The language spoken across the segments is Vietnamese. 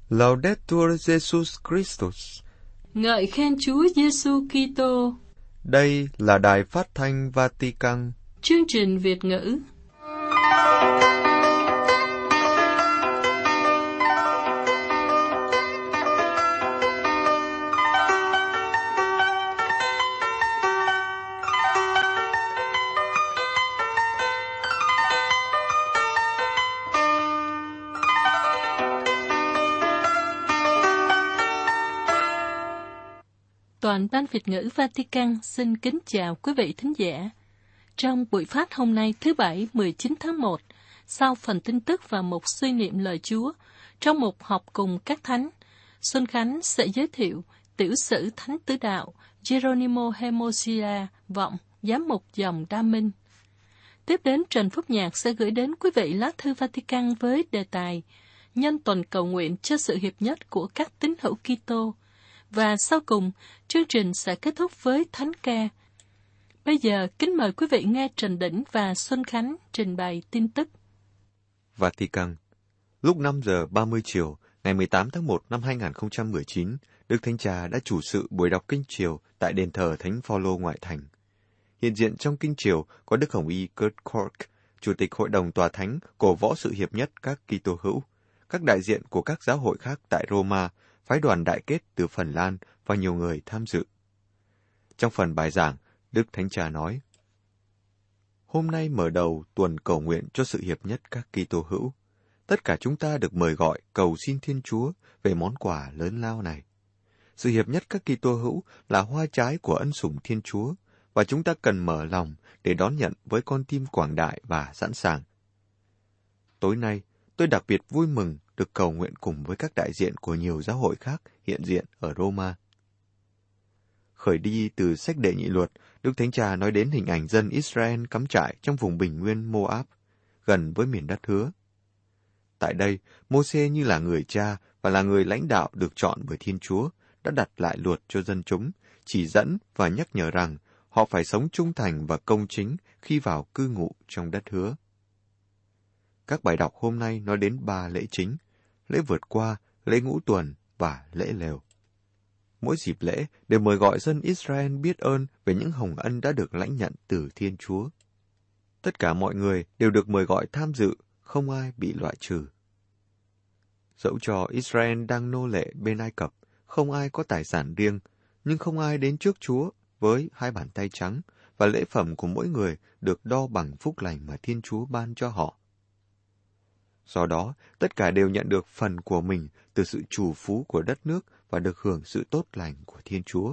Laudetur Jesus Christus. Ngợi khen Chúa Giêsu Kitô. Đây là Đài Phát thanh Vatican. Chương trình Việt ngữ. Toàn ban Việt ngữ Vatican xin kính chào quý vị thính giả. Trong buổi phát hôm nay thứ Bảy 19 tháng 1, sau phần tin tức và mục suy niệm lời Chúa, trong mục học cùng các thánh, Xuân Khánh sẽ giới thiệu tiểu sử Thánh Tứ Đạo Geronimo Hermosilla, vọng giám mục dòng Đa Minh. Tiếp đến Trần Phúc Nhạc sẽ gửi đến quý vị lá thư Vatican với đề tài Nhân tuần cầu nguyện cho sự hiệp nhất của các tín hữu Kitô. Và sau cùng, chương trình sẽ kết thúc với thánh ca. Bây giờ, kính mời quý vị nghe Trần Đỉnh và Xuân Khánh trình bày tin tức. Vatican. Lúc 5 giờ 30 chiều, ngày 18 tháng 1 năm 2019, Đức Thánh Cha đã chủ sự buổi đọc kinh chiều tại đền thờ Thánh Phaolô ngoại thành. Hiện diện trong kinh chiều có Đức Hồng Y Kurt Cork, Chủ tịch Hội đồng Tòa Thánh cổ võ sự hiệp nhất các Kitô hữu, các đại diện của các giáo hội khác tại Roma, phái đoàn đại kết từ Phần Lan và nhiều người tham dự. Trong phần bài giảng, Đức Thánh Cha nói: Hôm nay mở đầu tuần cầu nguyện cho sự hiệp nhất các Kitô hữu. Tất cả chúng ta được mời gọi cầu xin Thiên Chúa về món quà lớn lao này. Sự hiệp nhất các Kitô hữu là hoa trái của ân sủng Thiên Chúa, và chúng ta cần mở lòng để đón nhận với con tim quảng đại và sẵn sàng. Tối nay, tôi đặc biệt vui mừng được cầu nguyện cùng với các đại diện của nhiều giáo hội khác hiện diện ở Roma. Khởi đi từ sách Đệ Nhị Luật, Đức Thánh Cha nói đến hình ảnh dân Israel cắm trại trong vùng bình nguyên Moab, gần với miền đất hứa. Tại đây, Mô-sê như là người cha và là người lãnh đạo được chọn bởi Thiên Chúa, đã đặt lại luật cho dân chúng, chỉ dẫn và nhắc nhở rằng họ phải sống trung thành và công chính khi vào cư ngụ trong đất hứa. Các bài đọc hôm nay nói đến 3 lễ chính: lễ vượt qua, lễ ngũ tuần và lễ lều. Mỗi dịp lễ đều mời gọi dân Israel biết ơn về những hồng ân đã được lãnh nhận từ Thiên Chúa. Tất cả mọi người đều được mời gọi tham dự, không ai bị loại trừ. Dẫu cho Israel đang nô lệ bên Ai Cập, không ai có tài sản riêng, nhưng không ai đến trước Chúa với 2 bàn tay trắng, và lễ phẩm của mỗi người được đo bằng phúc lành mà Thiên Chúa ban cho họ. Do đó, tất cả đều nhận được phần của mình từ sự trù phú của đất nước và được hưởng sự tốt lành của Thiên Chúa.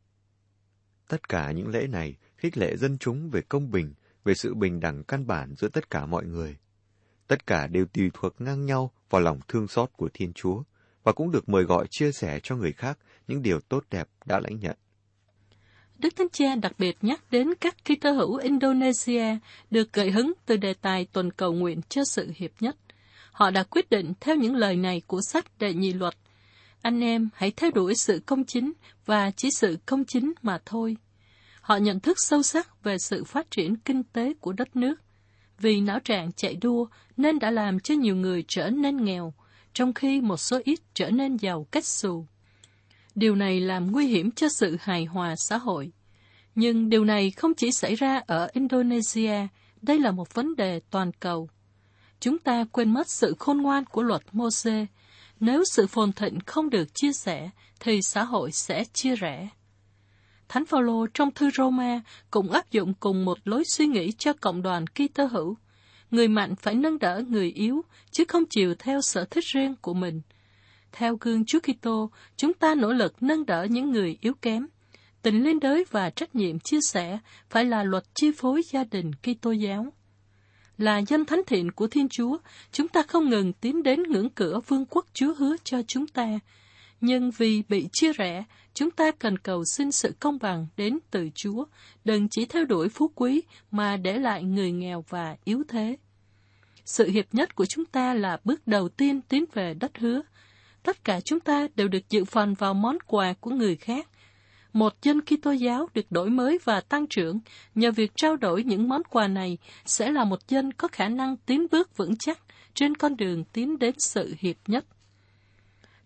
Tất cả những lễ này khích lệ dân chúng về công bình, về sự bình đẳng căn bản giữa tất cả mọi người. Tất cả đều tùy thuộc ngang nhau vào lòng thương xót của Thiên Chúa, và cũng được mời gọi chia sẻ cho người khác những điều tốt đẹp đã lãnh nhận. Đức Thánh Cha đặc biệt nhắc đến các Kitô hữu Indonesia được gợi hứng từ đề tài tuần cầu nguyện cho sự hiệp nhất. Họ đã quyết định theo những lời này của sách Đệ Nhị Luật: anh em hãy theo đuổi sự công chính và chỉ sự công chính mà thôi. Họ nhận thức sâu sắc về sự phát triển kinh tế của đất nước. Vì não trạng chạy đua nên đã làm cho nhiều người trở nên nghèo, trong khi một số ít trở nên giàu cách xù. Điều này làm nguy hiểm cho sự hài hòa xã hội. Nhưng điều này không chỉ xảy ra ở Indonesia, đây là một vấn đề toàn cầu. Chúng ta quên mất sự khôn ngoan của luật Mô-sê. Nếu sự phồn thịnh không được chia sẻ, thì xã hội sẽ chia rẽ. Thánh Phaolô trong thư Roma cũng áp dụng cùng một lối suy nghĩ cho cộng đoàn Kitô hữu. Người mạnh phải nâng đỡ người yếu, chứ không chiều theo sở thích riêng của mình. Theo gương Chúa Kitô, chúng ta nỗ lực nâng đỡ những người yếu kém. Tình liên đới và trách nhiệm chia sẻ phải là luật chi phối gia đình Kitô giáo. Là dân thánh thiện của Thiên Chúa, chúng ta không ngừng tiến đến ngưỡng cửa vương quốc Chúa hứa cho chúng ta. Nhưng vì bị chia rẽ, chúng ta cần cầu xin sự công bằng đến từ Chúa, đừng chỉ theo đuổi phú quý mà để lại người nghèo và yếu thế. Sự hiệp nhất của chúng ta là bước đầu tiên tiến về đất hứa. Tất cả chúng ta đều được dự phần vào món quà của người khác. Một dân Kitô giáo được đổi mới và tăng trưởng nhờ việc trao đổi những món quà này sẽ là một dân có khả năng tiến bước vững chắc trên con đường tiến đến sự hiệp nhất.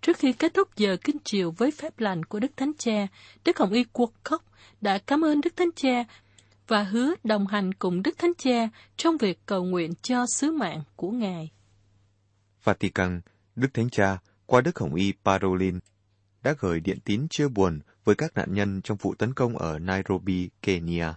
Trước khi kết thúc giờ kinh chiều với phép lành của Đức Thánh Cha, Đức Hồng Y Woodcock đã cảm ơn Đức Thánh Cha và hứa đồng hành cùng Đức Thánh Cha trong việc cầu nguyện cho sứ mạng của Ngài. Vatican, Đức Thánh Cha, qua Đức Hồng Y Parolin, đã gửi điện tín chia buồn với các nạn nhân trong vụ tấn công ở Nairobi, Kenya.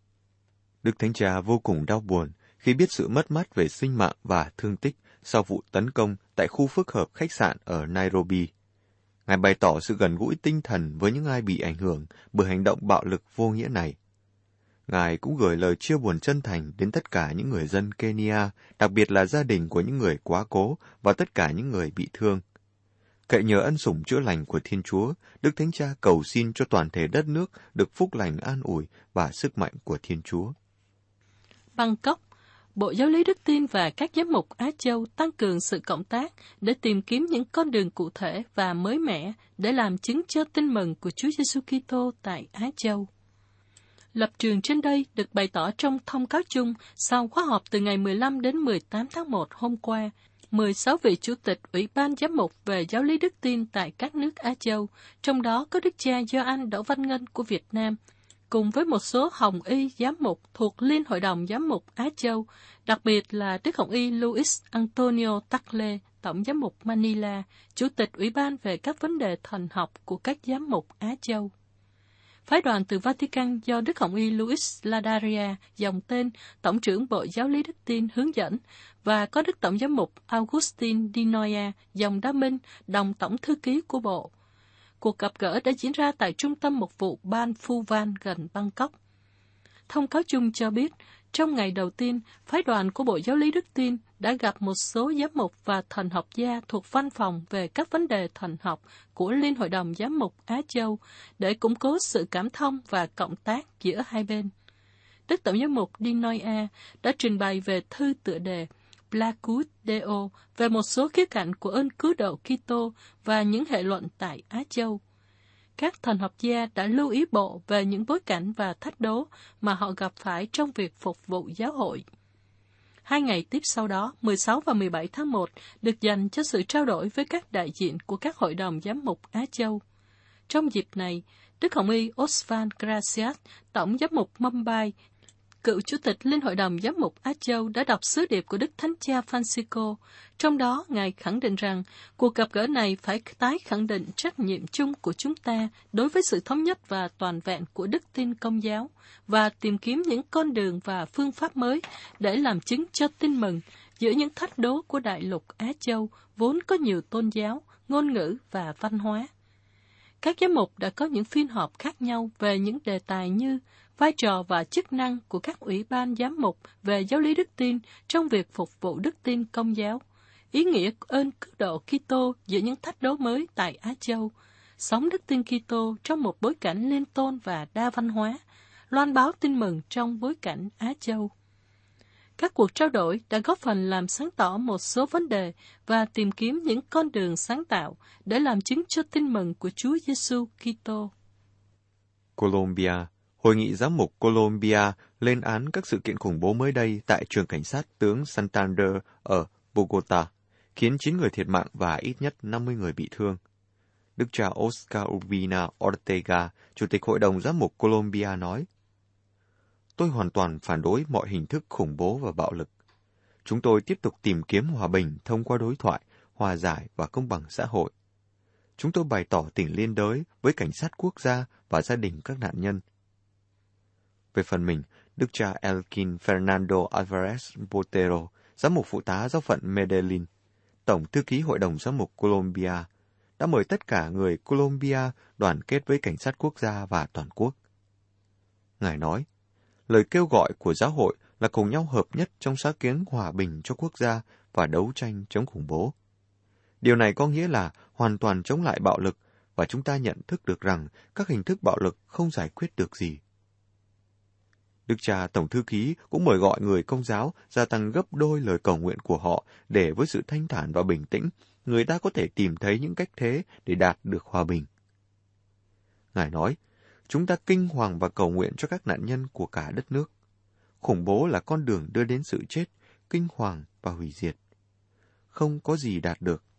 Đức Thánh Cha vô cùng đau buồn khi biết sự mất mát về sinh mạng và thương tích sau vụ tấn công tại khu phức hợp khách sạn ở Nairobi. Ngài bày tỏ sự gần gũi tinh thần với những ai bị ảnh hưởng bởi hành động bạo lực vô nghĩa này. Ngài cũng gửi lời chia buồn chân thành đến tất cả những người dân Kenya, đặc biệt là gia đình của những người quá cố và tất cả những người bị thương. Cậy nhờ ân sủng chữa lành của Thiên Chúa, Đức Thánh Cha cầu xin cho toàn thể đất nước được phúc lành an ủi và sức mạnh của Thiên Chúa. Bangkok, Bộ Giáo lý Đức Tin và các giám mục Á Châu tăng cường sự cộng tác để tìm kiếm những con đường cụ thể và mới mẻ để làm chứng cho tin mừng của Chúa Giêsu Kitô tại Á Châu. Lập trường trên đây được bày tỏ trong thông cáo chung sau khóa họp từ ngày 15 đến 18 tháng 1 hôm qua. 16 vị chủ tịch Ủy ban Giám mục về Giáo lý Đức Tin tại các nước Á Châu, trong đó có Đức cha Gioan Đỗ Văn Ngân của Việt Nam, cùng với một số Hồng Y giám mục thuộc Liên Hội đồng Giám mục Á Châu, đặc biệt là Đức Hồng Y Luis Antonio Tagle, Tổng giám mục Manila, Chủ tịch Ủy ban về các vấn đề thần học của các giám mục Á Châu. Phái đoàn từ Vatican do Đức Hồng Y Luis Ladaria, dòng tên Tổng trưởng Bộ Giáo lý Đức Tin hướng dẫn, và có Đức Tổng giám mục Augustin Di Noia, dòng Đa Minh, đồng tổng thư ký của Bộ. Cuộc gặp gỡ đã diễn ra tại trung tâm mục vụ Ban Phu Van gần Bangkok. Thông cáo chung cho biết, trong ngày đầu tiên, phái đoàn của Bộ Giáo lý Đức Tin đã gặp một số giám mục và thần học gia thuộc văn phòng về các vấn đề thần học của Liên Hội đồng Giám mục Á Châu để củng cố sự cảm thông và cộng tác giữa hai bên. Đức Tổng giám mục Di Noia đã trình bày về thư tựa đề Placus Deo về một số khía cạnh của ơn cứu độ Kitô và những hệ luận tại Á Châu. Các thần học gia đã lưu ý Bộ về những bối cảnh và thách đố mà họ gặp phải trong việc phục vụ giáo hội. 2 ngày tiếp sau đó, 16 và 17 tháng 1, được dành cho sự trao đổi với các đại diện của các hội đồng giám mục Á Châu. Trong dịp này, Đức Hồng Y Osvaldo Gracias, Tổng giám mục Mumbai, cựu Chủ tịch Liên Hội đồng Giám mục Á Châu đã đọc sứ điệp của Đức Thánh Cha Francisco. Trong đó, Ngài khẳng định rằng cuộc gặp gỡ này phải tái khẳng định trách nhiệm chung của chúng ta đối với sự thống nhất và toàn vẹn của đức tin Công giáo và tìm kiếm những con đường và phương pháp mới để làm chứng cho tin mừng giữa những thách đố của đại lục Á Châu vốn có nhiều tôn giáo, ngôn ngữ và văn hóa. Các giám mục đã có những phiên họp khác nhau về những đề tài như vai trò và chức năng của các ủy ban giám mục về giáo lý đức tin trong việc phục vụ đức tin Công giáo, ý nghĩa ơn cứu độ Kitô giữa những thách đố mới tại Á Châu, sống đức tin Kitô trong một bối cảnh liên tôn và đa văn hóa, loan báo tin mừng trong bối cảnh Á Châu. Các cuộc trao đổi đã góp phần làm sáng tỏ một số vấn đề và tìm kiếm những con đường sáng tạo để làm chứng cho tin mừng của Chúa Giêsu Kitô. Colombia, Hội nghị giám mục Colombia lên án các sự kiện khủng bố mới đây tại trường cảnh sát tướng Santander ở Bogota, khiến 9 người thiệt mạng và ít nhất 50 người bị thương. Đức cha Oscar Urbina Ortega, Chủ tịch Hội đồng Giám mục Colombia nói, "Tôi hoàn toàn phản đối mọi hình thức khủng bố và bạo lực. Chúng tôi tiếp tục tìm kiếm hòa bình thông qua đối thoại, hòa giải và công bằng xã hội. Chúng tôi bày tỏ tình liên đới với cảnh sát quốc gia và gia đình các nạn nhân." Về phần mình, Đức cha Elkin Fernando Alvarez Botero, giám mục phụ tá giáo phận Medellin, Tổng thư ký Hội đồng Giám mục Colombia, đã mời tất cả người Colombia đoàn kết với cảnh sát quốc gia và toàn quốc. Ngài nói, lời kêu gọi của giáo hội là cùng nhau hợp nhất trong sáng kiến hòa bình cho quốc gia và đấu tranh chống khủng bố. Điều này có nghĩa là hoàn toàn chống lại bạo lực, và chúng ta nhận thức được rằng các hình thức bạo lực không giải quyết được gì. Đức cha Tổng thư ký cũng mời gọi người Công giáo gia tăng gấp đôi lời cầu nguyện của họ để với sự thanh thản và bình tĩnh, người ta có thể tìm thấy những cách thế để đạt được hòa bình. Ngài nói, chúng ta kinh hoàng và cầu nguyện cho các nạn nhân của cả đất nước. Khủng bố là con đường đưa đến sự chết, kinh hoàng và hủy diệt. Không có gì đạt được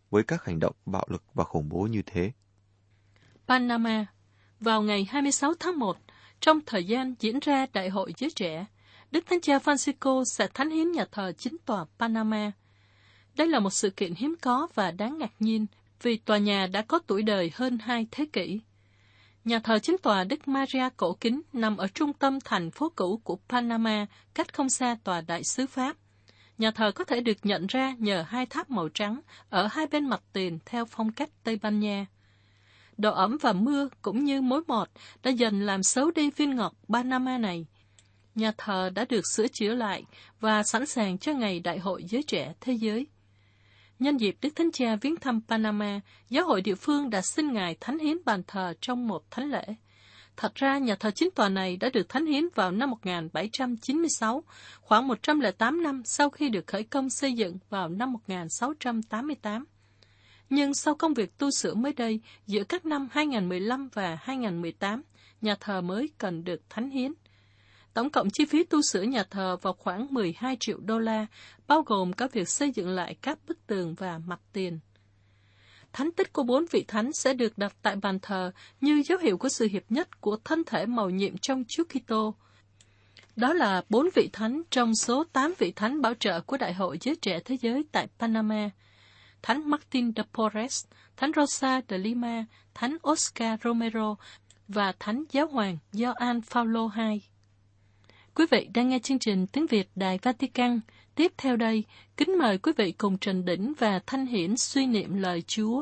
với các hành động bạo lực và khủng bố như thế. Panama, vào ngày 26 tháng 1, trong thời gian diễn ra Đại hội Giới Trẻ, Đức Thánh Cha Francisco sẽ thánh hiến nhà thờ chính tòa Panama. Đây là một sự kiện hiếm có và đáng ngạc nhiên vì tòa nhà đã có tuổi đời hơn 2 thế kỷ. Nhà thờ chính tòa Đức Maria cổ kính nằm ở trung tâm thành phố cũ của Panama, cách không xa tòa đại sứ Pháp. Nhà thờ có thể được nhận ra nhờ hai tháp màu trắng ở hai bên mặt tiền theo phong cách Tây Ban Nha. Độ ẩm và mưa cũng như mối mọt đã dần làm xấu đi viên ngọc Panama này. Nhà thờ đã được sửa chữa lại và sẵn sàng cho ngày Đại hội Giới Trẻ Thế giới. Nhân dịp Đức Thánh Cha viếng thăm Panama, giáo hội địa phương đã xin Ngài thánh hiến bàn thờ trong một thánh lễ. Thật ra, nhà thờ chính tòa này đã được thánh hiến vào năm 1796, khoảng 108 năm sau khi được khởi công xây dựng vào năm 1688. Nhưng sau công việc tu sửa mới đây, giữa các năm 2015 và 2018, nhà thờ mới cần được thánh hiến. Tổng cộng chi phí tu sửa nhà thờ vào khoảng 12 triệu đô la, bao gồm cả việc xây dựng lại các bức tường và mặt tiền. Thánh tích của 4 vị thánh sẽ được đặt tại bàn thờ như dấu hiệu của sự hiệp nhất của thân thể mầu nhiệm trong Chúa Kitô. Đó là 4 vị thánh trong số 8 vị thánh bảo trợ của Đại hội Giới Trẻ Thế giới tại Panama: Thánh Martin de Porres, Thánh Rosa de Lima, Thánh Oscar Romero và Thánh Giáo hoàng Gioan Phaolô II. Quý vị đang nghe chương trình Tiếng Việt Đài Vatican. Tiếp theo đây, kính mời quý vị cùng Trần Đỉnh và Thanh Hiển suy niệm lời Chúa.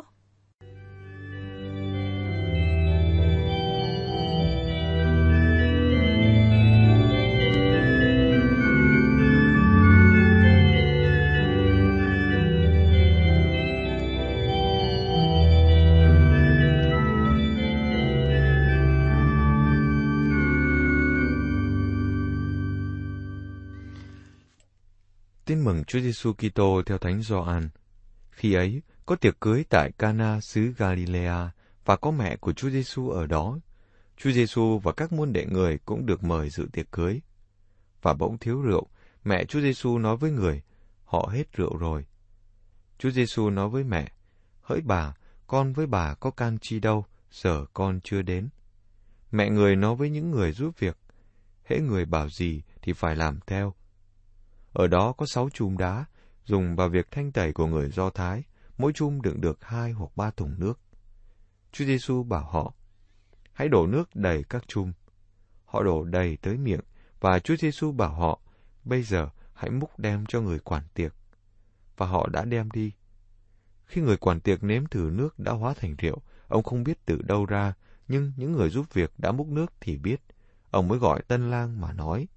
Tin mừng Chúa Giêsu Kitô theo Thánh Gioan. Khi ấy, có tiệc cưới tại Cana xứ Galilea và có mẹ của Chúa Giêsu ở đó. Chúa Giêsu và các môn đệ người cũng được mời dự tiệc cưới. Và bỗng thiếu rượu, mẹ Chúa Giêsu nói với người: "Họ hết rượu rồi." Chúa Giêsu nói với mẹ: "Hỡi bà, con với bà có can chi đâu, giờ con chưa đến." Mẹ người nói với những người giúp việc: "Hễ người bảo gì thì phải làm theo." Ở đó có 6 chum đá, dùng vào việc thanh tẩy của người Do Thái, mỗi chum đựng được 2 hoặc 3 thùng nước. Chúa Giêsu bảo họ: "Hãy đổ nước đầy các chum." Họ đổ đầy tới miệng, và Chúa Giêsu bảo họ: "Bây giờ hãy múc đem cho người quản tiệc." Và họ đã đem đi. Khi người quản tiệc nếm thử nước đã hóa thành rượu, ông không biết từ đâu ra, nhưng những người giúp việc đã múc nước thì biết. Ông mới gọi tân lang mà nói: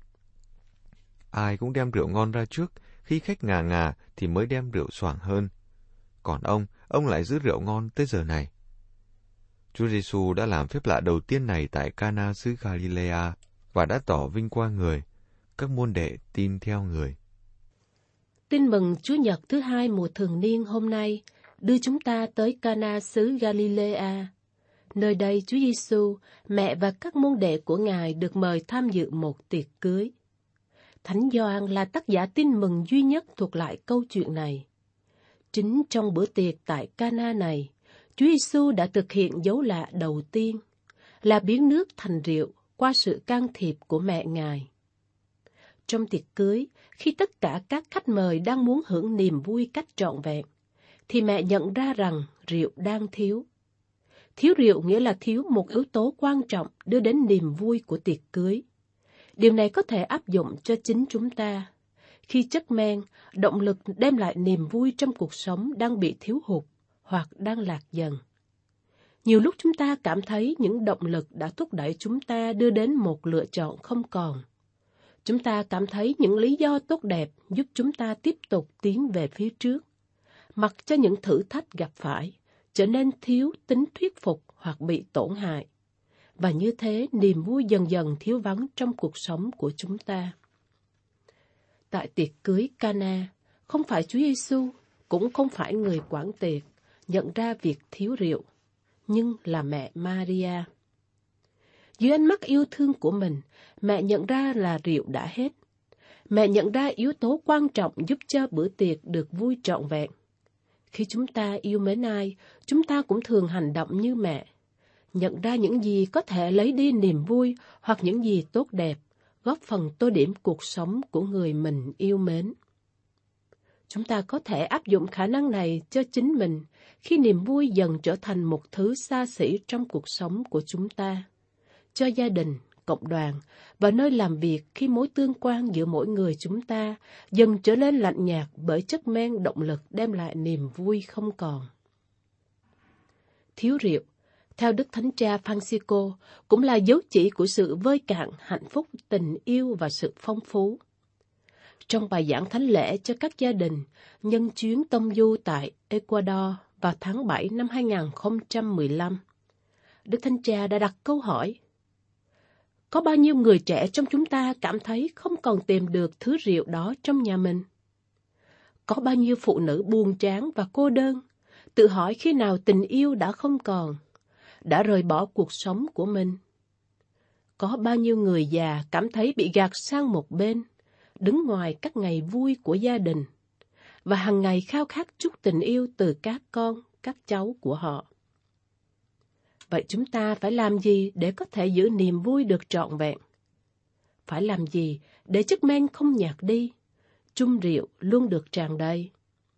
"Ai cũng đem rượu ngon ra trước, khi khách ngà ngà thì mới đem rượu xoàng hơn. Còn ông lại giữ rượu ngon tới giờ này." Chúa Giêsu đã làm phép lạ đầu tiên này tại Cana xứ Galilea và đã tỏ vinh quang người. Các môn đệ tin theo người. Tin mừng Chúa Nhật thứ 2 mùa thường niên hôm nay đưa chúng ta tới Cana xứ Galilea. Nơi đây Chúa Giêsu, mẹ và các môn đệ của Ngài được mời tham dự một tiệc cưới. Thánh Gioan là tác giả tin mừng duy nhất thuộc lại câu chuyện này. Chính trong bữa tiệc tại Cana này, Chúa Giêsu đã thực hiện dấu lạ đầu tiên, là biến nước thành rượu qua sự can thiệp của mẹ Ngài. Trong tiệc cưới, khi tất cả các khách mời đang muốn hưởng niềm vui cách trọn vẹn, thì mẹ nhận ra rằng rượu đang thiếu. Thiếu rượu nghĩa là thiếu một yếu tố quan trọng đưa đến niềm vui của tiệc cưới. Điều này có thể áp dụng cho chính chúng ta. Khi chất men, động lực đem lại niềm vui trong cuộc sống đang bị thiếu hụt hoặc đang lạc dần. Nhiều lúc chúng ta cảm thấy những động lực đã thúc đẩy chúng ta đưa đến một lựa chọn không còn. Chúng ta cảm thấy những lý do tốt đẹp giúp chúng ta tiếp tục tiến về phía trước, mặc cho những thử thách gặp phải trở nên thiếu tính thuyết phục hoặc bị tổn hại. Và như thế, niềm vui dần dần thiếu vắng trong cuộc sống của chúng ta. Tại tiệc cưới Cana, không phải Chúa Giêsu, cũng không phải người quản tiệc nhận ra việc thiếu rượu, nhưng là mẹ Maria. Dưới ánh mắt yêu thương của mình, mẹ nhận ra là rượu đã hết. Mẹ nhận ra yếu tố quan trọng giúp cho bữa tiệc được vui trọn vẹn. Khi chúng ta yêu mến ai, chúng ta cũng thường hành động như mẹ. Nhận ra những gì có thể lấy đi niềm vui hoặc những gì tốt đẹp, góp phần tô điểm cuộc sống của người mình yêu mến. Chúng ta có thể áp dụng khả năng này cho chính mình khi niềm vui dần trở thành một thứ xa xỉ trong cuộc sống của chúng ta, cho gia đình, cộng đoàn và nơi làm việc khi mối tương quan giữa mỗi người chúng ta dần trở nên lạnh nhạt bởi chất men động lực đem lại niềm vui không còn. Thiếu rượu, theo Đức Thánh Cha Francisco, cũng là dấu chỉ của sự vơi cạn hạnh phúc, tình yêu và sự phong phú. Trong bài giảng thánh lễ cho các gia đình nhân chuyến tông du tại Ecuador vào tháng 7 năm 2015, Đức Thánh Cha đã đặt câu hỏi: có bao nhiêu người trẻ trong chúng ta cảm thấy không còn tìm được thứ rượu đó trong nhà mình? Có bao nhiêu phụ nữ buồn chán và cô đơn, tự hỏi khi nào tình yêu đã không còn, đã rời bỏ cuộc sống của mình? Có bao nhiêu người già cảm thấy bị gạt sang một bên, đứng ngoài các ngày vui của gia đình, và hàng ngày khao khát chút tình yêu từ các con, các cháu của họ? Vậy chúng ta phải làm gì để có thể giữ niềm vui được trọn vẹn? Phải làm gì để chất men không nhạt đi, chung rượu luôn được tràn đầy?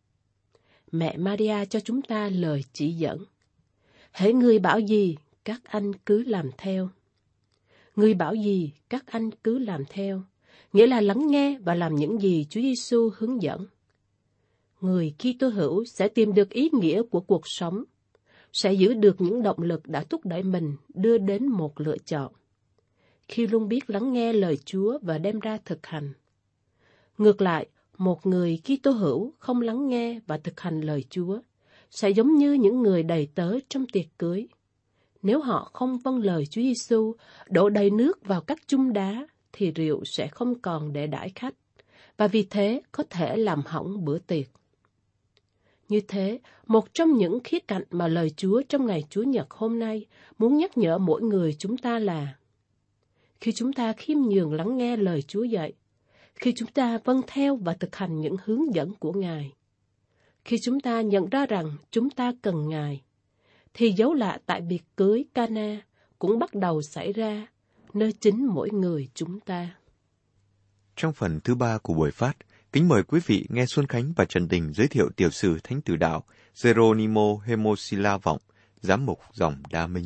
Mẹ Maria cho chúng ta lời chỉ dẫn. Hễ người bảo gì, các anh cứ làm theo. Người bảo gì, các anh cứ làm theo, nghĩa là lắng nghe và làm những gì Chúa Giêsu hướng dẫn. Người Kitô hữu sẽ tìm được ý nghĩa của cuộc sống, sẽ giữ được những động lực đã thúc đẩy mình đưa đến một lựa chọn, khi luôn biết lắng nghe lời Chúa và đem ra thực hành. Ngược lại, một người Kitô hữu không lắng nghe và thực hành lời Chúa sẽ giống như những người đầy tớ trong tiệc cưới. Nếu họ không vâng lời Chúa Giêsu, đổ đầy nước vào các chung đá, thì rượu sẽ không còn để đãi khách, và vì thế có thể làm hỏng bữa tiệc. Như thế, một trong những khía cạnh mà lời Chúa trong ngày Chúa Nhật hôm nay muốn nhắc nhở mỗi người chúng ta là: khi chúng ta khiêm nhường lắng nghe lời Chúa dạy, khi chúng ta vâng theo và thực hành những hướng dẫn của Ngài, khi chúng ta nhận ra rằng chúng ta cần Ngài, thì dấu lạ tại biệt cưới Cana cũng bắt đầu xảy ra nơi chính mỗi người chúng ta. Trong phần thứ 3 của buổi phát, kính mời quý vị nghe Xuân Khánh và Trần Đình giới thiệu tiểu sử Thánh Tử Đạo Geronimo Hermosilla Vọng, giám mục dòng Đa Minh.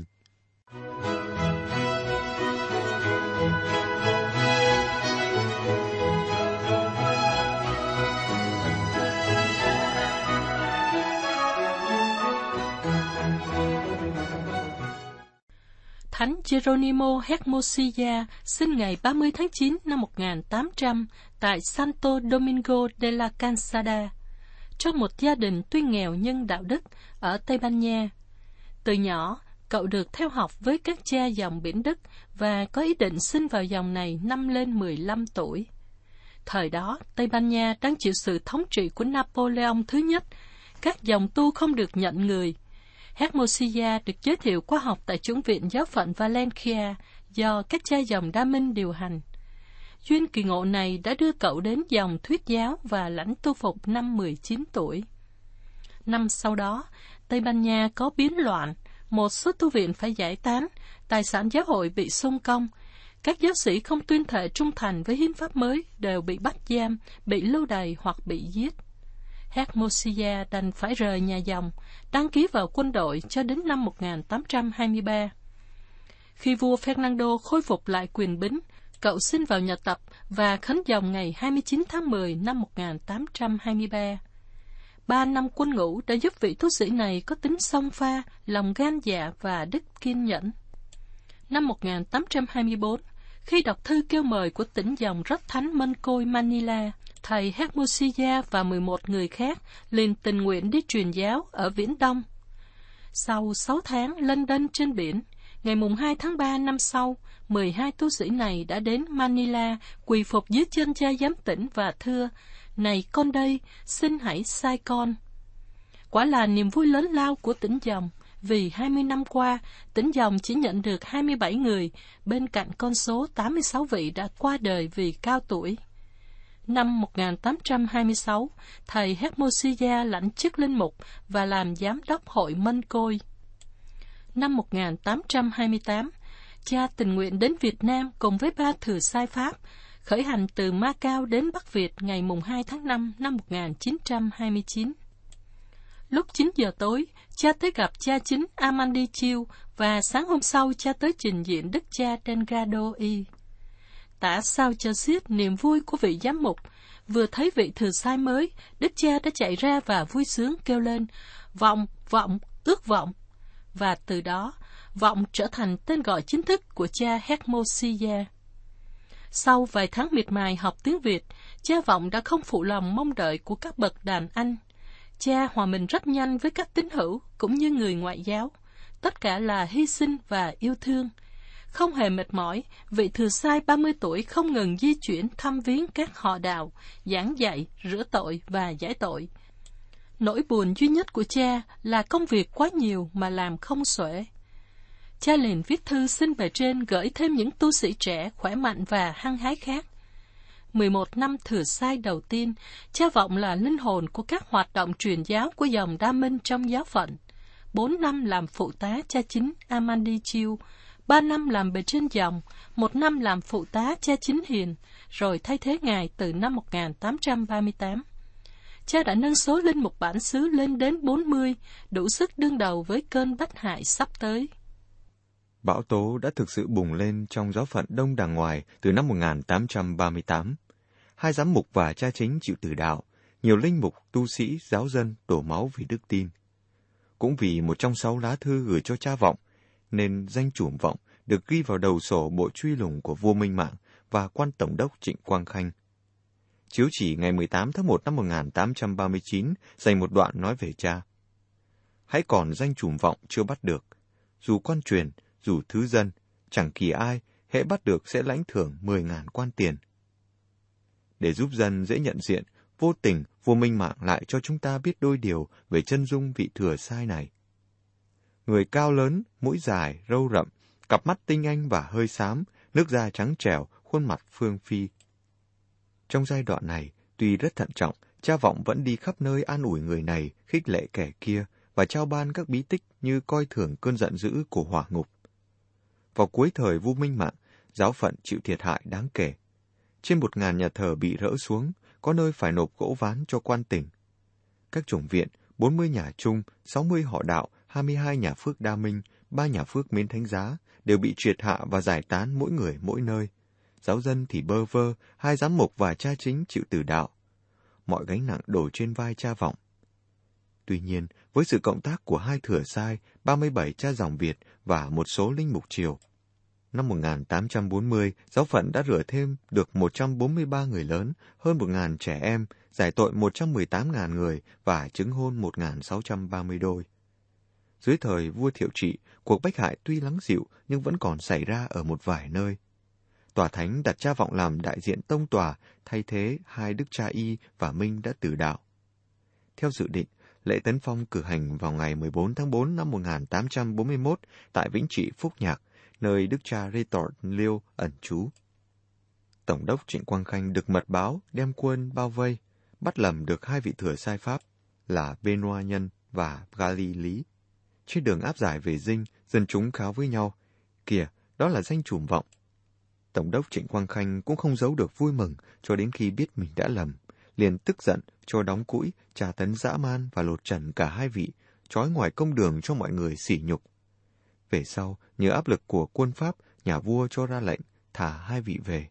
Thánh Geronimo Hermosilla sinh ngày 30 tháng 9 năm 1800 tại Santo Domingo de la Calzada, trong một gia đình tuy nghèo nhưng đạo đức ở Tây Ban Nha. Từ nhỏ, cậu được theo học với các cha dòng Biển Đức và có ý định xin vào dòng này năm lên 15 tuổi. Thời đó, Tây Ban Nha đang chịu sự thống trị của Napoleon thứ nhất, các dòng tu không được nhận người. Hermosilla được giới thiệu qua học tại chủng viện giáo phận Valencia do các cha dòng Đa Minh điều hành. Duyên kỳ ngộ này đã đưa cậu đến dòng Thuyết giáo và lãnh tu phục năm 19 tuổi. Năm sau đó, Tây Ban Nha có biến loạn, một số tu viện phải giải tán, tài sản giáo hội bị xung công. Các giáo sĩ không tuyên thệ trung thành với hiến pháp mới đều bị bắt giam, bị lưu đày hoặc bị giết. Hermosilla đành phải rời nhà dòng, đăng ký vào quân đội cho đến năm 1823. Khi vua Fernando khôi phục lại quyền bính, cậu xin vào nhà tập và khấn dòng ngày 29 tháng 10 năm 1823. 3 năm quân ngũ đã giúp vị tu sĩ này có tính xông pha, lòng gan dạ và đức kiên nhẫn. Năm 1824, khi đọc thư kêu mời của tỉnh dòng rất thánh Mân Côi Manila, thầy Hermosilla và 11 người khác liền tình nguyện đi truyền giáo ở Viễn Đông. Sau 6 tháng lênh đênh trên biển, ngày mùng 2 tháng 3 năm sau, 12 tu sĩ này đã đến Manila quỳ phục dưới chân cha giám tỉnh và thưa: "Này con đây, xin hãy sai con." Quả là niềm vui lớn lao của tỉnh dòng, vì 20 năm qua, tỉnh dòng chỉ nhận được 27 người, bên cạnh con số 86 vị đã qua đời vì cao tuổi. Năm 1826, thầy Hermosilla lãnh chức linh mục và làm giám đốc hội Mân Côi. Năm 1828, cha tình nguyện đến Việt Nam cùng với 3 thừa sai Pháp, khởi hành từ Macau đến Bắc Việt ngày mùng 2 tháng 5 năm 1929. Lúc 9 giờ tối, cha tới gặp cha chính Amandi Chiêu và sáng hôm sau cha tới trình diện đức cha Delgado Y. Tả sao cho xiết niềm vui của vị giám mục, vừa thấy vị thừa sai mới, đức cha đã chạy ra và vui sướng kêu lên, vọng, vọng, ước vọng. Và từ đó, vọng trở thành tên gọi chính thức của cha Hermosilla. Sau vài tháng miệt mài học tiếng Việt, cha Vọng đã không phụ lòng mong đợi của các bậc đàn anh. Cha hòa mình rất nhanh với các tín hữu cũng như người ngoại giáo, tất cả là hy sinh và yêu thương. Không hề mệt mỏi, vị thừa sai 30 tuổi không ngừng di chuyển thăm viếng các họ đạo, giảng dạy, rửa tội và giải tội. Nỗi buồn duy nhất của cha là công việc quá nhiều mà làm không xuể. Cha liền viết thư xin bề trên gửi thêm những tu sĩ trẻ, khỏe mạnh và hăng hái khác. 11 năm thừa sai đầu tiên, cha Vọng là linh hồn của các hoạt động truyền giáo của dòng Đa Minh trong giáo phận. 4 năm làm phụ tá cha chính Amandi Chiêu, 3 năm làm bề trên dòng, 1 năm làm phụ tá cha chính Hiền, rồi thay thế ngài từ năm 1838. Cha đã nâng số linh mục bản xứ lên đến 40, đủ sức đương đầu với cơn bách hại sắp tới. Bão tố đã thực sự bùng lên trong giáo phận Đông Đàng Ngoài từ năm 1838. 2 giám mục và cha chính chịu tử đạo, nhiều linh mục, tu sĩ, giáo dân đổ máu vì đức tin. Cũng vì một trong 6 lá thư gửi cho cha Vọng, nên danh chùm Vọng được ghi vào đầu sổ bộ truy lùng của vua Minh Mạng và quan tổng đốc Trịnh Quang Khanh. Chiếu chỉ ngày 18 tháng 1 năm 1839 dành một đoạn nói về cha. Hãy còn danh chùm Vọng chưa bắt được, dù quan truyền, dù thứ dân, chẳng kỳ ai, hễ bắt được sẽ lãnh thưởng 10.000 quan tiền. Để giúp dân dễ nhận diện, vô tình vua Minh Mạng lại cho chúng ta biết đôi điều về chân dung vị thừa sai này. Người cao lớn, mũi dài, râu rậm, cặp mắt tinh anh và hơi xám, nước da trắng trẻo, khuôn mặt phương phi. Trong giai đoạn này, tuy rất thận trọng, cha Vọng vẫn đi khắp nơi an ủi người này, khích lệ kẻ kia và trao ban các bí tích như coi thường cơn giận dữ của hỏa ngục. Vào cuối thời vua Minh Mạng, giáo phận chịu thiệt hại đáng kể. Trên 1.000 nhà thờ bị rỡ xuống, có nơi phải nộp gỗ ván cho quan tỉnh. Các chủng viện, 40 nhà chung, 60 họ đạo, 22 nhà phước Đa Minh, 3 nhà phước Mến Thánh Giá đều bị triệt hạ và giải tán mỗi người mỗi nơi. Giáo dân thì bơ vơ, 2 giám mục và cha chính chịu tử đạo. Mọi gánh nặng đổ trên vai cha Vọng. Tuy nhiên, với sự cộng tác của 2 thừa sai, 37 cha dòng Việt và một số linh mục triều, năm 1840, giáo phận đã rửa thêm được 143 người lớn, hơn 1.000 trẻ em, giải tội 118.000 người và chứng hôn 1.630 đôi. Dưới thời vua Thiệu Trị, cuộc bách hại tuy lắng dịu nhưng vẫn còn xảy ra ở một vài nơi. Tòa Thánh đặt cha Vọng làm đại diện tông tòa, thay thế 2 đức cha Y và Minh đã tử đạo. Theo dự định, lễ tấn phong cử hành vào ngày 14 tháng 4 năm 1841 tại Vĩnh Trị Phúc Nhạc, nơi đức cha Retort Liêu ẩn trú. Tổng đốc Trịnh Quang Khanh được mật báo đem quân bao vây, bắt lầm được 2 vị thừa sai Pháp là Benoît Nhân và Gali Lý. Trên đường áp giải về Dinh, dân chúng kháo với nhau, kìa, đó là danh chùm Vọng. Tổng đốc Trịnh Quang Khanh cũng không giấu được vui mừng cho đến khi biết mình đã lầm, liền tức giận cho đóng cũi, tra tấn dã man và lột trần cả 2 vị, trói ngoài công đường cho mọi người sỉ nhục. Về sau, nhờ áp lực của quân Pháp, nhà vua cho ra lệnh thả 2 vị về.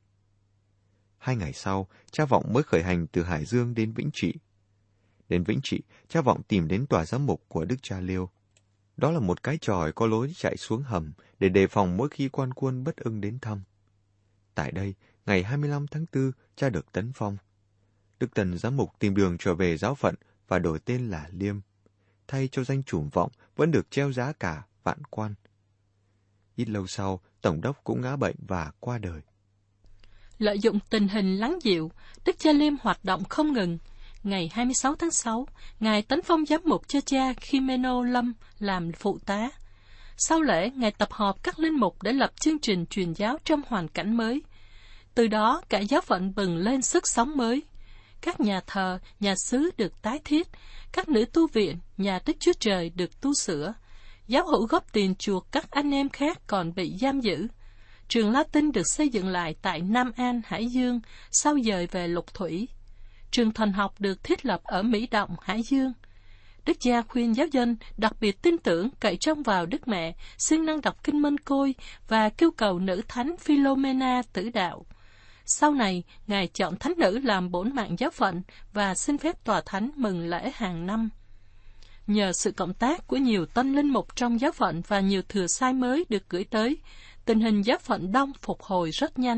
2 ngày sau, cha Vọng mới khởi hành từ Hải Dương đến Vĩnh Trị. Đến Vĩnh Trị, cha Vọng tìm đến tòa giám mục của đức cha Liêu. Đó là một cái chòi có lối chạy xuống hầm để đề phòng mỗi khi quan quân bất ưng đến thăm. Tại đây, ngày 25 tháng 4, cha được tấn phong. Đức Tần giám mục tìm đường trở về giáo phận và đổi tên là Liêm, thay cho danh chùm Vọng vẫn được treo giá cả vạn quan. Ít lâu sau, tổng đốc cũng ngã bệnh và qua đời. Lợi dụng tình hình lắng dịu, đức cha Liêm hoạt động không ngừng. Ngày 26 tháng 6, ngài tấn phong giám mục cho cha Khimeno Lâm làm phụ tá. Sau lễ, ngài tập họp các linh mục để lập chương trình truyền giáo trong hoàn cảnh mới. Từ đó cả giáo phận bừng lên sức sống mới. Các nhà thờ, nhà xứ được tái thiết, các nữ tu viện, nhà Đức Chúa Trời được tu sửa. Giáo hữu góp tiền chuộc các anh em khác còn bị giam giữ. Trường Latin được xây dựng lại tại Nam An, Hải Dương, sau dời về Lục Thủy. Trường thần học được thiết lập ở Mỹ Động, Hải Dương. Đức cha khuyên giáo dân đặc biệt tin tưởng cậy trông vào Đức Mẹ, siêng năng đọc kinh Mân Côi và kêu cầu nữ thánh Philomena tử đạo. Sau này, Ngài chọn thánh nữ làm bổn mạng giáo phận và xin phép tòa thánh mừng lễ hàng năm. Nhờ sự cộng tác của nhiều tân linh mục trong giáo phận và nhiều thừa sai mới được gửi tới, tình hình giáo phận Đông phục hồi rất nhanh.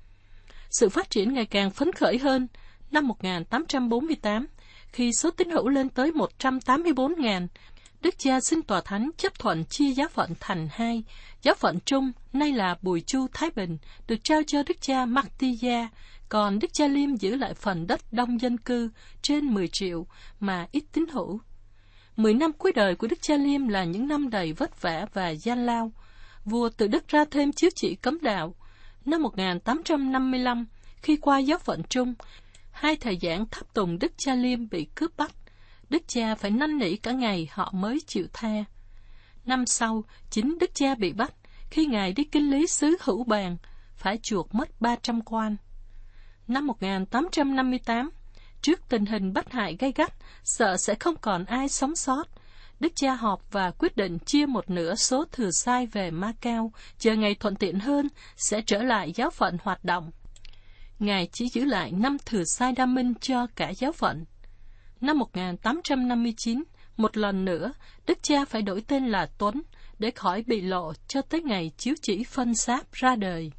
Sự phát triển ngày càng phấn khởi hơn. Năm 1848, khi số tín hữu lên tới 184.000, Đức cha xin tòa thánh chấp thuận chia giáo phận thành hai. Giáo phận Trung, nay là Bùi Chu, Thái Bình, được trao cho Đức cha Martia, còn Đức cha Liêm giữ lại phần đất đông dân cư trên 10 triệu mà ít tín hữu. 10 năm cuối đời của Đức cha Liêm là những năm đầy vất vả và gian lao. Vua Tự Đức ra thêm chiếu chỉ cấm đạo. Năm 1855, khi qua giáo phận Trung, 2 thầy giảng tháp tùng Đức cha Liêm bị cướp bắt. Đức cha phải năn nỉ cả ngày họ mới chịu tha. Năm sau, chính Đức cha bị bắt khi Ngài đi kinh lý xứ Hữu Bàng, phải chuộc mất 300 quan. Năm 1858, trước tình hình bắt hại gay gắt, sợ sẽ không còn ai sống sót, Đức cha họp và quyết định chia một nửa số thừa sai về Macau, chờ ngày thuận tiện hơn sẽ trở lại giáo phận hoạt động. Ngài chỉ giữ lại 5 thừa sai đa minh cho cả giáo phận. Năm 1859, một lần nữa, Đức cha phải đổi tên là Tuấn, để khỏi bị lộ cho tới ngày chiếu chỉ phân sáp ra đời.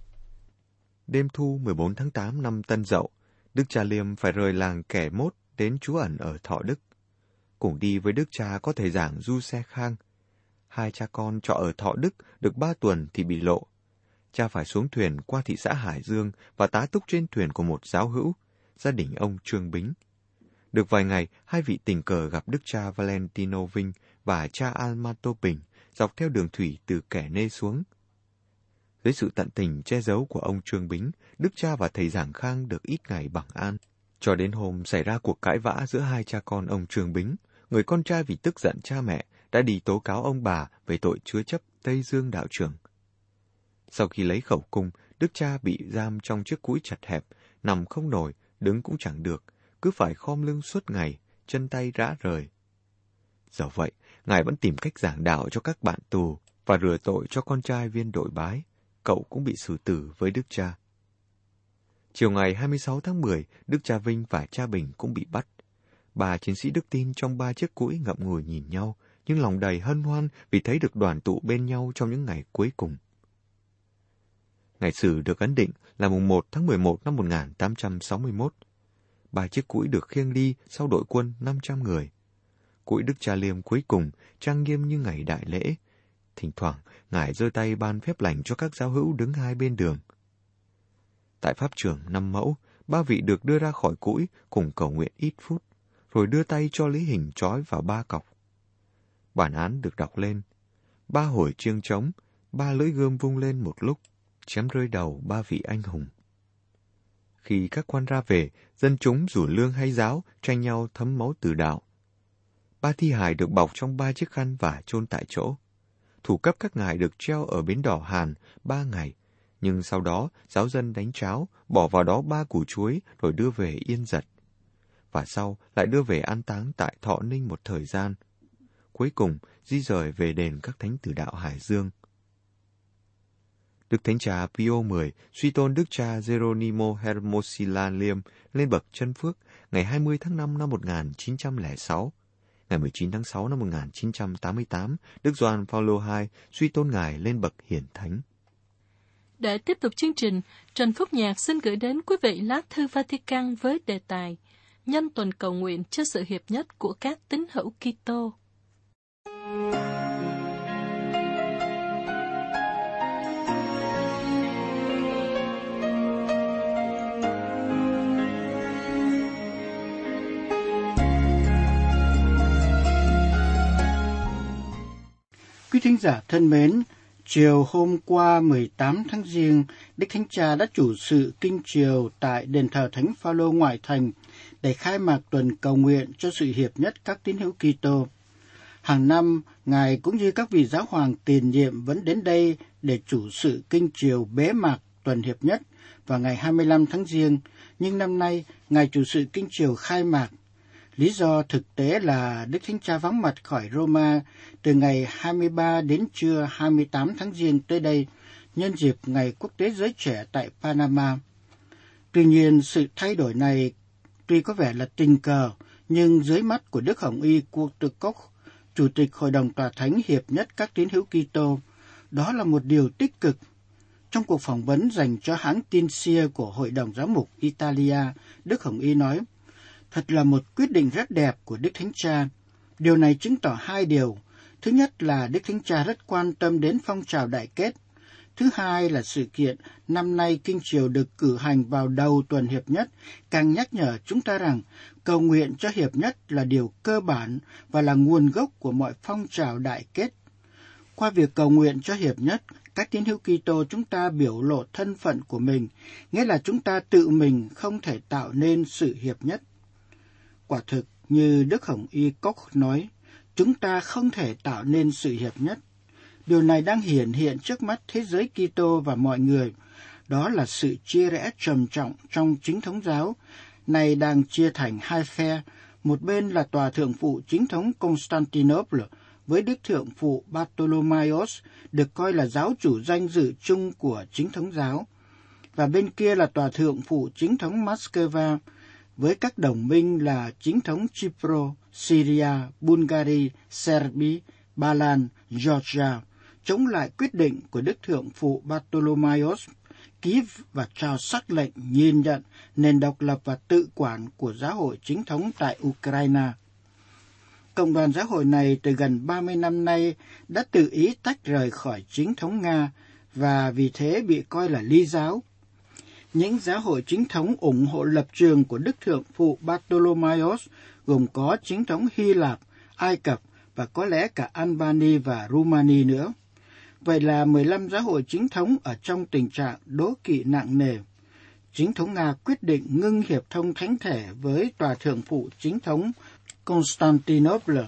Đêm thu 14 tháng 8 năm Tân Dậu, Đức cha Liêm phải rời làng Kẻ Mốt đến trú ẩn ở Thọ Đức. Cùng đi với Đức cha có thầy giảng Du Xe Khang. 2 cha con trọ ở Thọ Đức được 3 tuần thì bị lộ. Cha phải xuống thuyền qua thị xã Hải Dương và tá túc trên thuyền của một giáo hữu, gia đình ông Trương Bính. Được vài ngày, 2 vị tình cờ gặp Đức cha Valentino Vinh và cha Almato Bình dọc theo đường thủy từ Kẻ Nê xuống. Dưới sự tận tình che giấu của ông Trương Bính, Đức cha và thầy giảng Khang được ít ngày bằng an. Cho đến hôm xảy ra cuộc cãi vã giữa 2 cha con ông Trương Bính, người con trai vì tức giận cha mẹ đã đi tố cáo ông bà về tội chứa chấp Tây Dương đạo trưởng. Sau khi lấy khẩu cung, Đức cha bị giam trong chiếc cũi chật hẹp, nằm không nổi, đứng cũng chẳng được, cứ phải khom lưng suốt ngày, chân tay rã rời. Dẫu vậy, Ngài vẫn tìm cách giảng đạo cho các bạn tù và rửa tội cho con trai viên đội bái. Cậu cũng bị xử tử với Đức cha. Chiều ngày 26 tháng 10, Đức cha Vinh và cha Bình cũng bị bắt. 3 chiến sĩ đức tin trong 3 chiếc cũi ngậm ngùi nhìn nhau, nhưng lòng đầy hân hoan vì thấy được đoàn tụ bên nhau trong những ngày cuối cùng. Ngày xử được ấn định là mùng 1 tháng 11 năm 1861. 3 chiếc cũi được khiêng đi sau đội quân 500 người. Cũi Đức cha Liêm cuối cùng trang nghiêm như ngày đại lễ. Thỉnh thoảng, Ngài giơ tay ban phép lành cho các giáo hữu đứng hai bên đường. Tại pháp trường 5 mẫu, 3 vị được đưa ra khỏi cũi cùng cầu nguyện ít phút, rồi đưa tay cho Lý Hình trói vào 3 cọc. Bản án được đọc lên. 3 hồi chiêng trống, 3 lưỡi gươm vung lên một lúc, chém rơi đầu 3 vị anh hùng. Khi các quan ra về, dân chúng dù lương hay giáo tranh nhau thấm máu tử đạo. 3 thi hài được bọc trong 3 chiếc khăn và chôn tại chỗ. Thủ cấp các ngài được treo ở bến đỏ Hàn 3 ngày, nhưng sau đó giáo dân đánh tráo, bỏ vào đó 3 củ chuối rồi đưa về Yên Giật. Và sau lại đưa về an táng tại Thọ Ninh một thời gian. Cuối cùng di rời về đền các thánh tử đạo Hải Dương. Đức Thánh Cha Pio X suy tôn Đức cha Geronimo Hermosilla Liêm lên bậc chân phước ngày 20 tháng 5 năm 1906. Ngày 19 tháng 6 năm 1988, Đức Gioan Phaolô II suy tôn Ngài lên bậc hiển thánh. Để tiếp tục chương trình, Trần Phúc Nhạc xin gửi đến quý vị lá thư Vatican với đề tài Nhân tuần cầu nguyện cho sự hiệp nhất của các tín hữu Kitô. Quý thính giả thân mến, Chiều hôm qua 18 tháng Giêng, Đức Thánh Cha đã chủ sự kinh chiều tại đền thờ Thánh Phaolô ngoại thành để khai mạc tuần cầu nguyện cho sự hiệp nhất các tín hữu Kitô. Hàng năm, Ngài cũng như các vị giáo hoàng tiền nhiệm vẫn đến đây để chủ sự kinh chiều bế mạc tuần hiệp nhất vào ngày 25 tháng Giêng, nhưng năm nay Ngài chủ sự kinh chiều khai mạc. Lý do thực tế là Đức Thánh Cha vắng mặt khỏi Roma từ ngày 23 đến trưa 28 tháng Giêng tới đây, nhân dịp Ngày Quốc tế Giới Trẻ tại Panama. Tuy nhiên, sự thay đổi này tuy có vẻ là tình cờ, nhưng dưới mắt của Đức Hồng Y Kurtukov, Chủ tịch Hội đồng Tòa Thánh Hiệp nhất các tín hữu Kitô, đó là một điều tích cực. Trong cuộc phỏng vấn dành cho hãng tin SIA của Hội đồng Giám mục Italia, Đức Hồng Y nói, thật là một quyết định rất đẹp của Đức Thánh Cha. Điều này chứng tỏ hai điều. Thứ nhất là Đức Thánh Cha rất quan tâm đến phong trào đại kết. Thứ hai là sự kiện năm nay kinh chiều được cử hành vào đầu tuần hiệp nhất, càng nhắc nhở chúng ta rằng cầu nguyện cho hiệp nhất là điều cơ bản và là nguồn gốc của mọi phong trào đại kết. Qua việc cầu nguyện cho hiệp nhất, các tín hữu Kitô chúng ta biểu lộ thân phận của mình, nghĩa là chúng ta tự mình không thể tạo nên sự hiệp nhất. Quả thực, như Đức Hồng Y Koch nói, chúng ta không thể tạo nên sự hiệp nhất. Điều này đang hiển hiện trước mắt thế giới Kitô và mọi người. Đó là sự chia rẽ trầm trọng trong chính thống giáo, này đang chia thành hai phe. Một bên là tòa thượng phụ chính thống Constantinople với Đức Thượng phụ Bartolomaios, được coi là giáo chủ danh dự chung của chính thống giáo. Và bên kia là tòa thượng phụ chính thống Moscow, với các đồng minh là chính thống Chipro, Syria, Bulgaria, Serbia, Ba Lan, Georgia, chống lại quyết định của Đức Thượng phụ Bartolomaios ký và trao sắc lệnh nhìn nhận nền độc lập và tự quản của giáo hội chính thống tại Ukraine. Cộng đoàn giáo hội này từ gần 30 năm nay đã tự ý tách rời khỏi chính thống Nga và vì thế bị coi là ly giáo. Những giáo hội chính thống ủng hộ lập trường của Đức Thượng phụ Bartolomaios gồm có chính thống Hy Lạp, Ai Cập và có lẽ cả Albania và Rumani nữa. Vậy là 15 giáo hội chính thống ở trong tình trạng đố kỵ nặng nề. Chính thống Nga quyết định ngưng hiệp thông thánh thể với tòa thượng phụ chính thống Constantinople.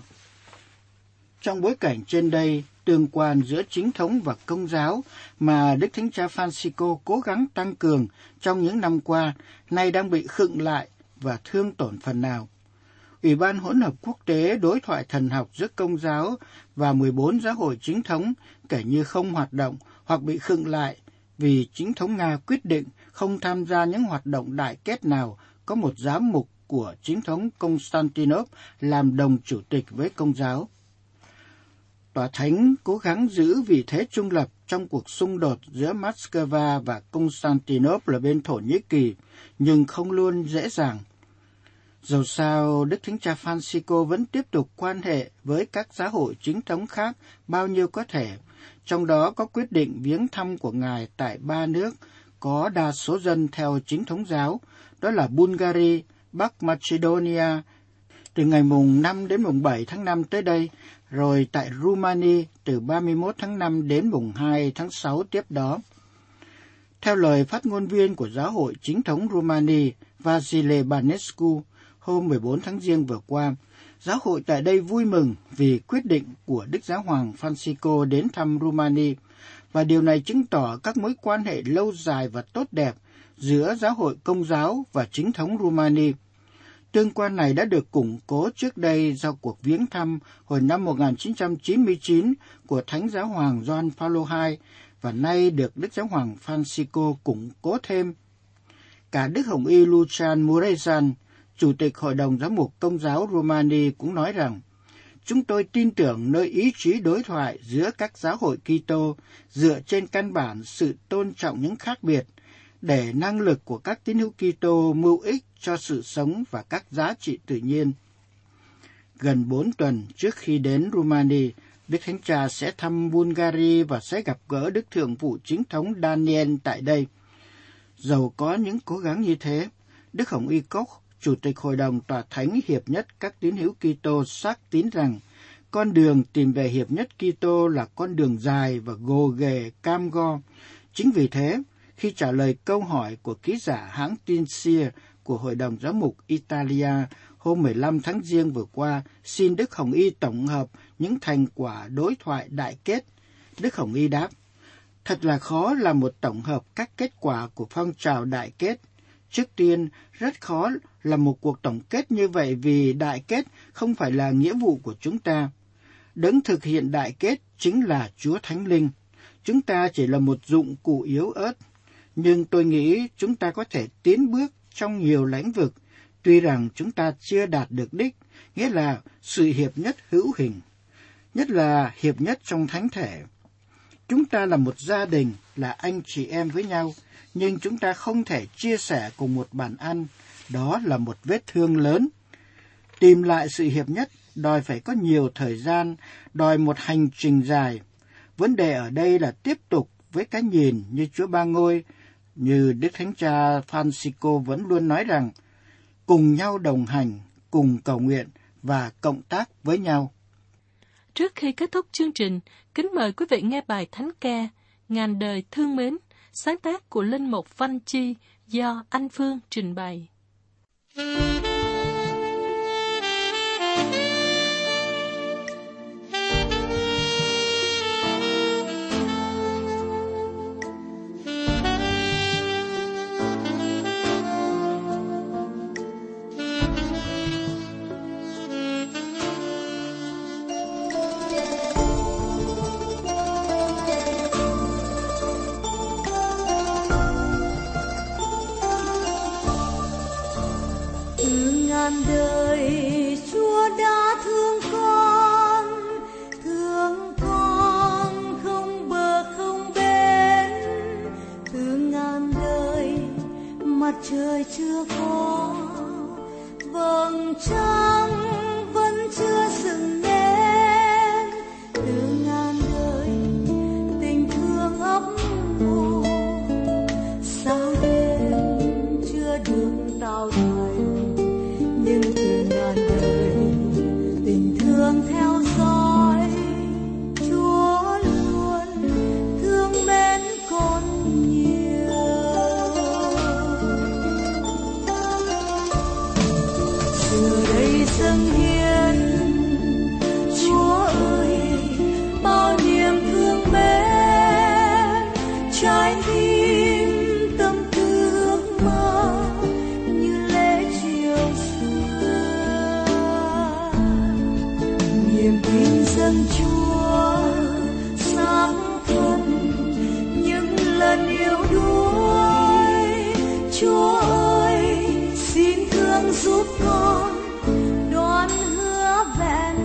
Trong bối cảnh trên đây, tương quan giữa chính thống và công giáo mà Đức Thánh Cha Francisco cố gắng tăng cường trong những năm qua, nay đang bị khựng lại và thương tổn phần nào. Ủy ban hỗn hợp quốc tế đối thoại thần học giữa công giáo và 14 giáo hội chính thống kể như không hoạt động hoặc bị khựng lại vì chính thống Nga quyết định không tham gia những hoạt động đại kết nào có một giám mục của chính thống Constantinople làm đồng chủ tịch với công giáo. Tòa Thánh cố gắng giữ vị thế trung lập trong cuộc xung đột giữa Moscow và Constantinople bên Thổ Nhĩ Kỳ, nhưng không luôn dễ dàng. Dầu sao, Đức Thánh Cha Francisco vẫn tiếp tục quan hệ với các giáo hội chính thống khác bao nhiêu có thể, trong đó có quyết định viếng thăm của Ngài tại 3 nước có đa số dân theo chính thống giáo, đó là Bulgaria, Bắc Macedonia, từ ngày mùng 5 đến mùng 7 tháng 5 tới đây, rồi tại Rumania từ 31 tháng 5 đến mùng 2 tháng 6 tiếp đó. Theo lời phát ngôn viên của giáo hội chính thống Rumania, Vasile Banescu, hôm 14 tháng Giêng vừa qua, giáo hội tại đây vui mừng vì quyết định của Đức Giáo hoàng Francisco đến thăm Rumania, và điều này chứng tỏ các mối quan hệ lâu dài và tốt đẹp giữa giáo hội công giáo và chính thống Rumania. Tương quan này đã được củng cố trước đây do cuộc viếng thăm hồi năm 1999 của Thánh Giáo hoàng Gioan Phaolô II và nay được Đức Giáo hoàng Francisco củng cố thêm. Cả Đức Hồng Y Lucian Muresan, Chủ tịch Hội đồng Giám mục Công giáo Rumania cũng nói rằng, chúng tôi tin tưởng nơi ý chí đối thoại giữa các giáo hội Kitô dựa trên căn bản sự tôn trọng những khác biệt, để năng lực của các tín hữu Kitô mưu ích cho sự sống và các giá trị tự nhiên. Gần 4 tuần trước khi đến Rumania, Đức Thánh Cha sẽ thăm Bulgaria và sẽ gặp gỡ Đức Thượng phụ chính thống Daniel tại đây. Dầu có những cố gắng như thế, Đức Hồng Y Koch, Chủ tịch Hội đồng Tòa Thánh Hiệp nhất các tín hữu Kitô xác tín rằng con đường tìm về hiệp nhất Kitô là con đường dài và gồ ghề cam go. Chính vì thế, khi trả lời câu hỏi của ký giả hãng tin SIA của Hội đồng Giám mục Italia hôm 15 tháng Giêng vừa qua, xin Đức Hồng Y tổng hợp những thành quả đối thoại đại kết, Đức Hồng Y đáp: thật là khó làm một tổng hợp các kết quả của phong trào đại kết. Trước tiên, rất khó làm một cuộc tổng kết như vậy vì đại kết không phải là nghĩa vụ của chúng ta. Đấng thực hiện đại kết chính là Chúa Thánh Linh. Chúng ta chỉ là một dụng cụ yếu ớt. Nhưng tôi nghĩ chúng ta có thể tiến bước trong nhiều lĩnh vực, tuy rằng chúng ta chưa đạt được đích, nghĩa là sự hiệp nhất hữu hình, nhất là hiệp nhất trong thánh thể. Chúng ta là một gia đình, là anh chị em với nhau, nhưng chúng ta không thể chia sẻ cùng một bàn ăn. Đó là một vết thương lớn. Tìm lại sự hiệp nhất đòi phải có nhiều thời gian, đòi một hành trình dài. Vấn đề ở đây là tiếp tục với cái nhìn như Chúa Ba Ngôi, như Đức Thánh Cha Francisco vẫn luôn nói rằng, cùng nhau đồng hành, cùng cầu nguyện và cộng tác với nhau. Trước khi kết thúc chương trình, kính mời quý vị nghe bài thánh ca Ngàn đời thương mến, sáng tác của linh mục Văn Chi do Anh Phương trình bày. Ngàn đời Chúa đã thương con không bờ không bến. Từ ngàn đời mặt trời chưa có, vầng trăng vẫn chưa dựng nên. Từ ngàn đời tình thương ấp ủ, sao đêm chưa được tạo thành. Nhưng từ ngàn đời tình thương theo dõi, Chúa luôn thương mến con nhiều. Giờ đây dâng hiến, Chúa ơi, bao niềm thương mến, trái tim tâm tư ước mơ như lễ chiều xưa. Niềm tin dâng Chúa xác thân những lần yêu đuối. Chúa ơi, xin thương giúp con đoán hứa vẹn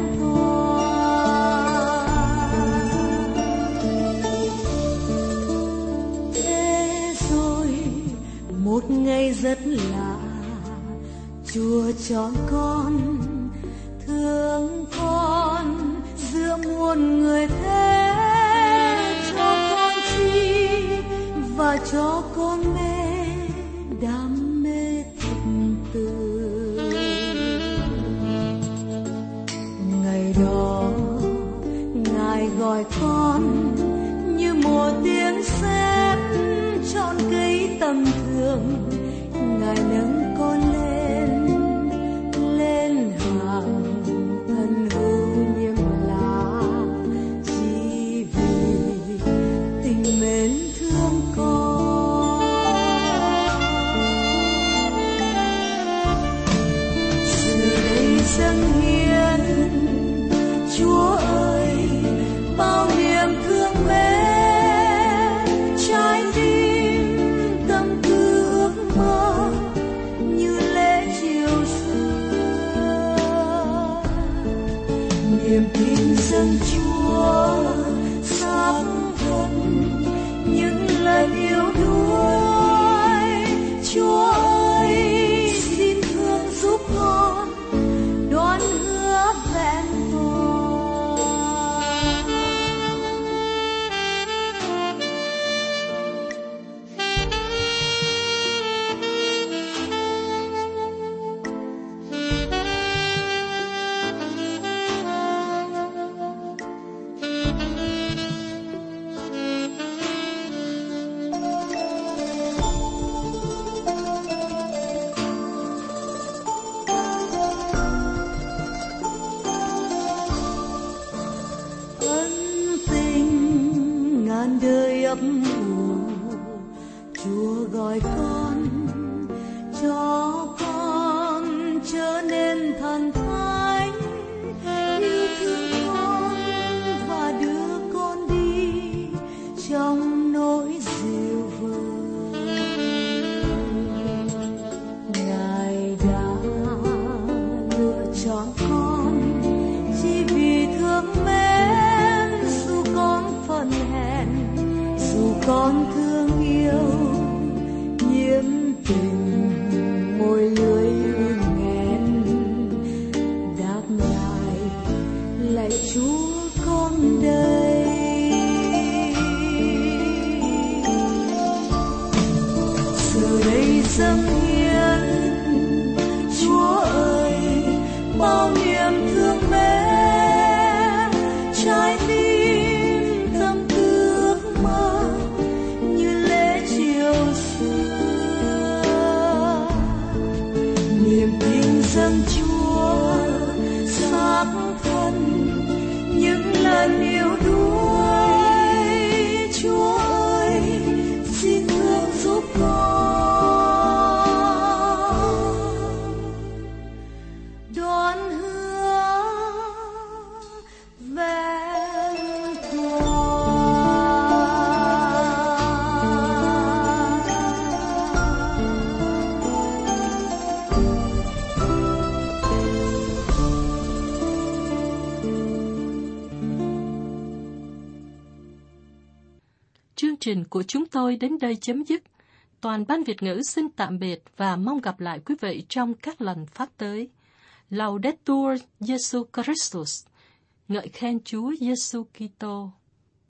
toàn. Thế rồi một ngày rất lạ, Chúa chọn con, thương con giữa muôn người thế, cho con chi và cho con mê đam mê thật từ. Ngày đó Ngài gọi con như một tiếng sét chọn cây tầm thường. Ngài nâng con lên hàng thân hữu nhiệm là chỉ vì tình mến thương con. Giờ đây dâng hiến, Chúa ơi, bao niềm thương mến, trái tim tâm tư ước mơ như lễ chiều xưa. Niềm tin dâng Chúa xác thân những lần yêu đuối. Chúa ơi, xin thương giúp con đoán hứa vẹn toàn. ngàn đời ấp ủ, Chúa gọi con, cho con trở nên thần thánh, yêu thương con và đưa con đi trong nỗi dịu vời. Ngài đã lựa chọn con chỉ vì thương mến, dù con phận hèn, dù con thương yêu nhiễm tình môi lưới nghẹn, đáp lại lạy Chúa con đây. Giờ đây dâng hiến, Chúa ơi, bao niềm thương mến, trái tim tâm tư ước mơ như lễ chiều xưa. Niềm tin dâng Chúa xác thân, những lần yêu đuối. Chúa ơi, xin thương giúp con đoan hứa vẹn toàn. Chương trình của chúng tôi đến đây chấm dứt. Toàn ban Việt ngữ xin tạm biệt và mong gặp lại quý vị trong các lần phát tới. Laudetur Jesu Christus, ngợi khen Chúa Giêsu Kitô.